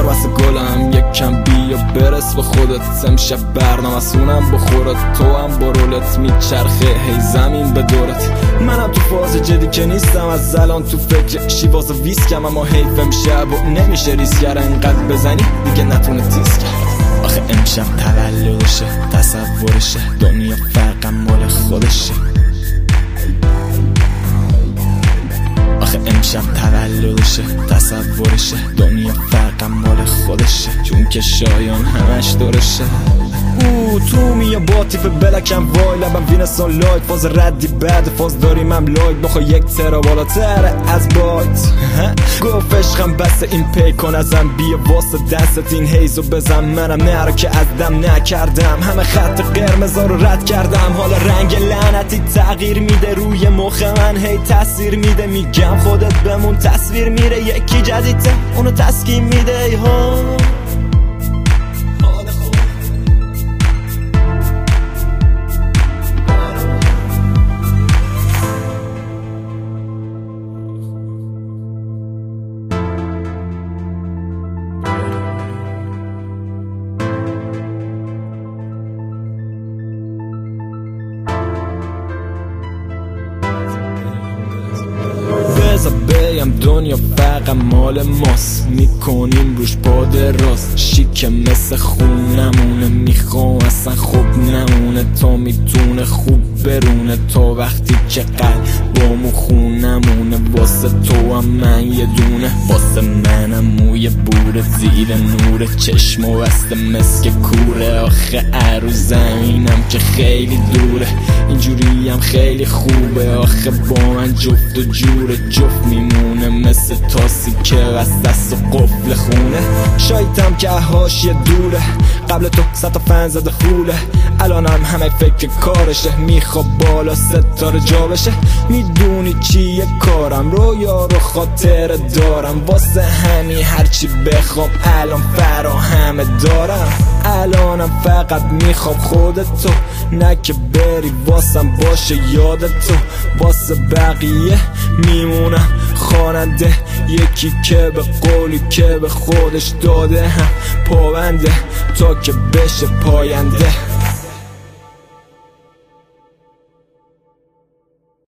واسه گلم یک کم بیا برس به خودت. امشب برنامه‌سونم بخورت، تو هم برولت میچرخه هی زمین به دورت. منم تو فاز جدی که نیستم از الان تو فکر شیواز ویسکم، اما حیفم شب و نمیشه ریسکر انقدر بزنی دیگه نتونه تیز کرد. آخه امشب تولدشه، تصورشه، دنیا فرقم مال خودشه. آخه امشب تولدشه، تصورشه، دنیا فرقم مال خودشه، چون که شایان همش دورشه. تو میا با تیپ بلکم وای، لبم وینسان لایت، فاز ردی بعد فاز داریم هم لایت، بخوا 1 ترا بالاتر از بایت. گفت عشقم بس این پی کن ازم، بیا واسه دستت این هیزو بزن. منم نرو که از دم نکردم، همه خط قرمزا رو رد کردم. حالا رنگ لعنتی تغییر میده روی مخ من، هی تاثیر میده. میگم خودت بمون، تصویر میره یکی جدیده اونو تسکین میده. ها بگم دنیا فقط مال ماست، میکنیم روش پاد راست. شیکه مثل خونمونه، میخوام اصلا خوب نمونه. تا میتونه خوب برونه، تا وقتی که قلبامو خونمونه. واسه تو هم من یه دونه، واسه منم موی بوره. زیر نور چشم و بسته مسک کوره. آخه عروس زمینم که خیلی دوره، اینجوری هم خیلی خوبه. آخه با من جفت و جوره، جفت میمونه مثل تاسی که از دست و قفل خونه. شایدم که حاشیه دوره، قبل تو 100 تا فن زده خوله. الانم همه فکر کارشه، میخواب بالا ستاره جا بشه. میدونی چیه کارم، رویا رو خاطر دارم. واسه همین هرچی بخوام الان فراهم دارم. الانم فقط میخوام خودتو، نه که بری واسم باشه یادتو. واسه بقیه میمونم خواننده، یکی که به قولی که به خودش داده هم پابنده تا که بشه پاینده.